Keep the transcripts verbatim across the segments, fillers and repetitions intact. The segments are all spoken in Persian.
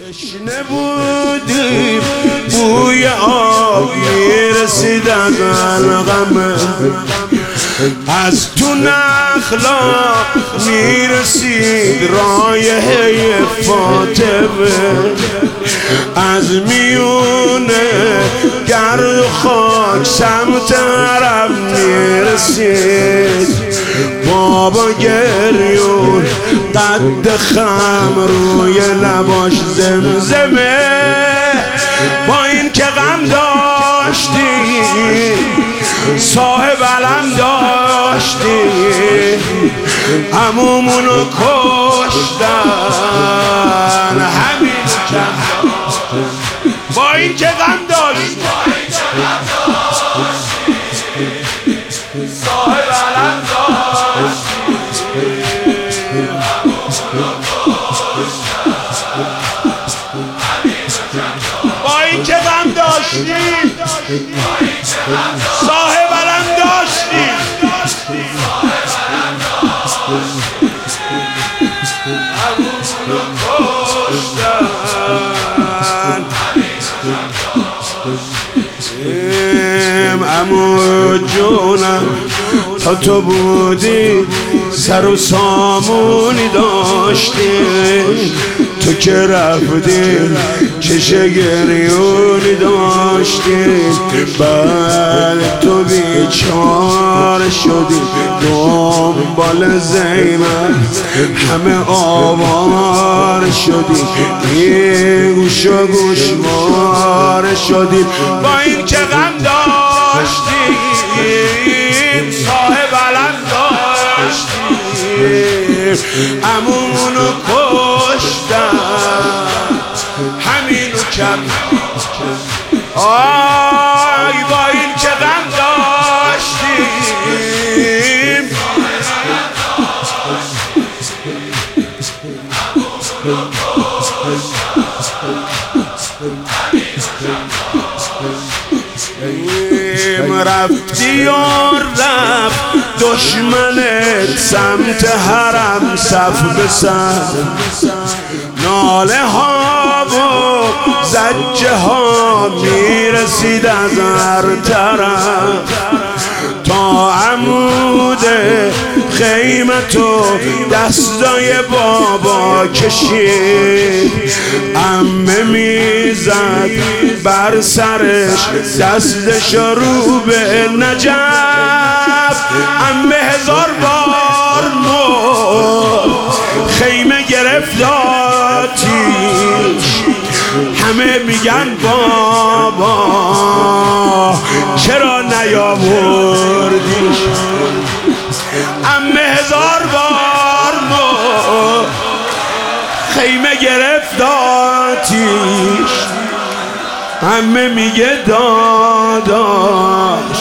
تشنه بودیم بوی آب میرسید از الغمه، از تو نخلا میرسید رایحه فاطمه، از میونه گرد و خاک سمت حرم میرسید. بابا گریون قد خم روی لباش زمزمه، با این که غم داشتی صاحب علم داشتی، عمومونو کشتن همین کم، با این که غم داشتی صاحب علم داشتی، با این که غم داشتی صاحب علم داشتی. عمو جونم تا تو بودی سر و سامونی داشتی، تو که رفتی چش گریونی داشتی. بله تو بیچاره شدی دنبال زینب، همه آوار شدی این گوش و گوشوار شدی. با این که غم داشتی صاحب علم داشتی، عمومونو کشتن همینو کم. آی با این که غم داشتیم رفتی و رفت دشمنت سمت حرم صف به صف، ناله ها و زجه ها میرسید از هر طرف، تا عمود خیمتو دستای بابا کشید. عمه میزد بر سرش دستش رو به نجف، عمه هزار بار مرد خیمه گرفت آتیش، همه میگن بابا چرا نیاوردیش. عمه هزار بار مرد خیمه گرفت آتیش، عمه میگه داداش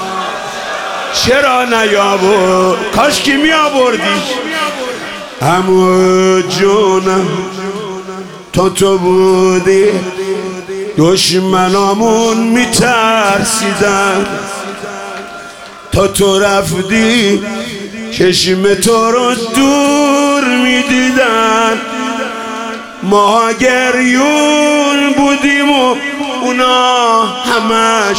چرا نیاورد، کاش کی میآوردیش. عمو جونم تا تو بودی دشمنامون میترسیدن، تا تو رفتی چشم تو رو دور میدیدن. ما گریون بودیم و اونا همش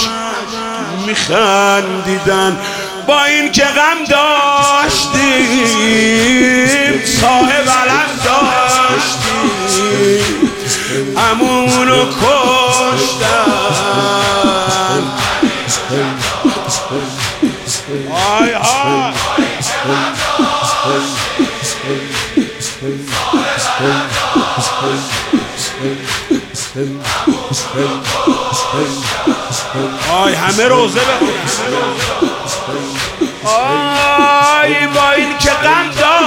میخندیدن. با این که غم داشتیم صاحب علم داشتیم، عمومونو کشتن. آی آی آی همه روزه بخونید. آی با این که غم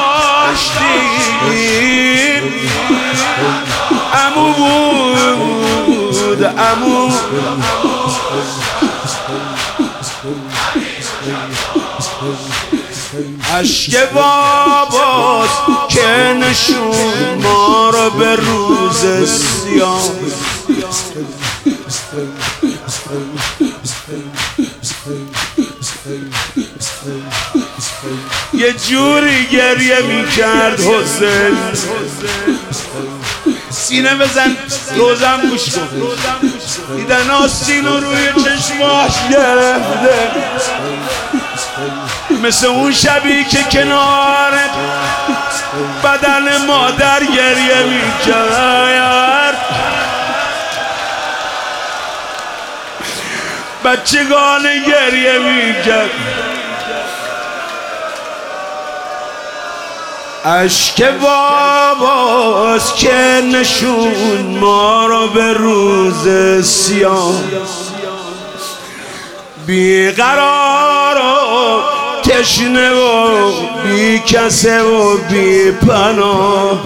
داشتیم عمو بود عمو، اشک باباست که نشون ما رو به روز سیاه. یه جوری گریه میکرد حسین سینه بزن روزم گوش کن. دیدن آستین رو روی چشماش گرفته، مثل اون شبی که کنار بدن مادر گریه میکرد. بچگانه گریه میکرد. اشک باباست که نشون ما رو به روز سیاه، بیقرار و تشنه و بی کسه و بی پناه.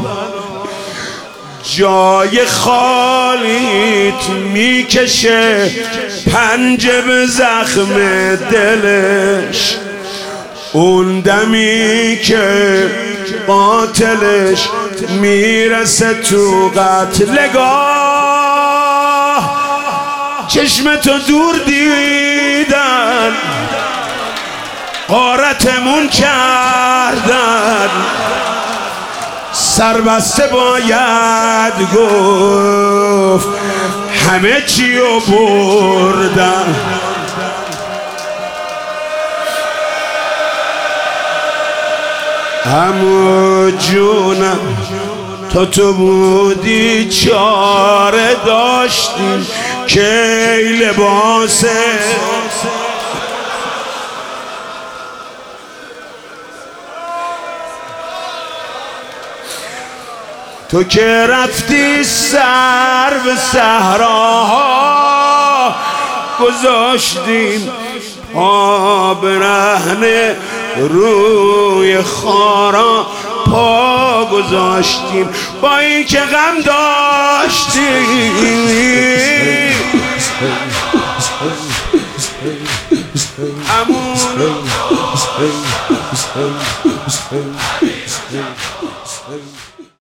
جای خالیت میکشه پنجه به زخم دلش، اون دمی که قاتلش میرسه تو قتلگاه. چشمتو دور دیدن، غارتمون کردن، سربسته باید گفت همه چیو بردن. همو جونم تا تو بودی چاره داشتیم که لباسه تو که رفتی سر به صحراها گذاشتیم پا برهنه روی خارا پا گذاشتیم با این که غم داشتیم. امون